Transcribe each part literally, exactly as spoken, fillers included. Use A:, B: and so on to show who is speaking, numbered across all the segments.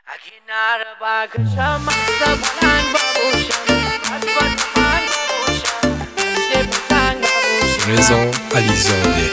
A: اگه نره بکشم مست پلنگ ببوشم از با تفنگ ببوشم مشت پتنگ ببوشم.
B: رضا علیزاده.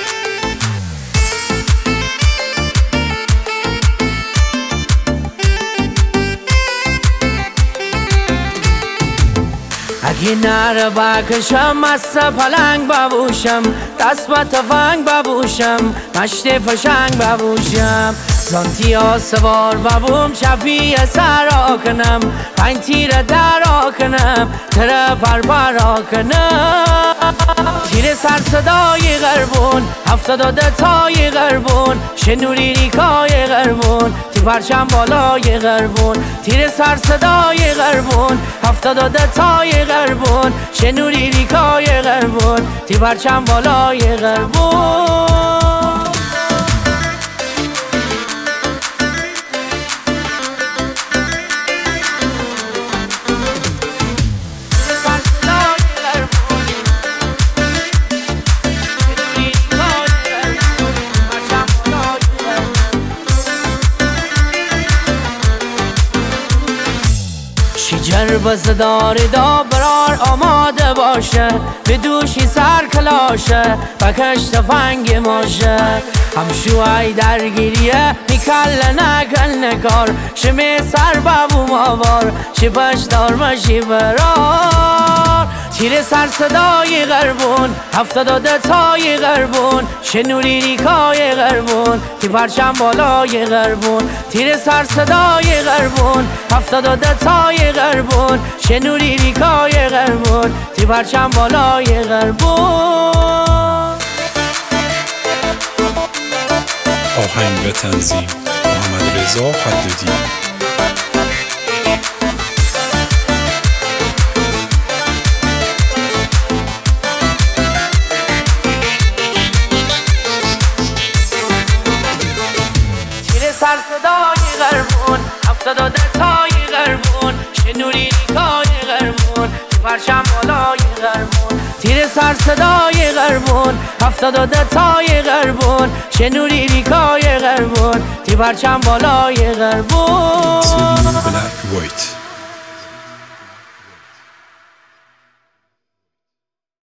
A: اگه نره بکشم مست پلنگ ببوشم دست با تفنگ ببوشم مشت فشنگ ببوشم زانتی ها سوار ببوم چپی سر کنم پنج تیر در کنم تر پر پر کنم تیر سر صدای غربون هفتاد و ده تای غربون شنوری ریکای غربون تی پرچم بالای غربون تیر سر صدای غربون هفتاد و ده تای غربون شنوری ریکای غربون تی پرچم بالای غربون. شیجر بزداری دا برار آماده باشه به دوشی سر کلاشه بکش تفنگ ماشه همشوهای درگیریه میکل نکل نکار شمی سر ببوم آوار چی پشتار مشی برار تیر سر صدای غربون هفتاد و ده تای غربون شنوری ریکای غربون تی پرچم بالای غربون تیر سر صدای غربون هفتاد و ده تای غربون شنوری ریکای غربون تی پرچم بالای غربون.
B: آهنگ و تنظیم محمد رضا حدادی.
A: سر صدای غربون هفتاد و ده تای غربون شنوری ریکای غربون تی پرچم بالای غربون تیر سر صدای غربون هفتاد و ده تای غربون شنوری ریکای غربون تی پرچم بالای غربون.
B: بلک وایت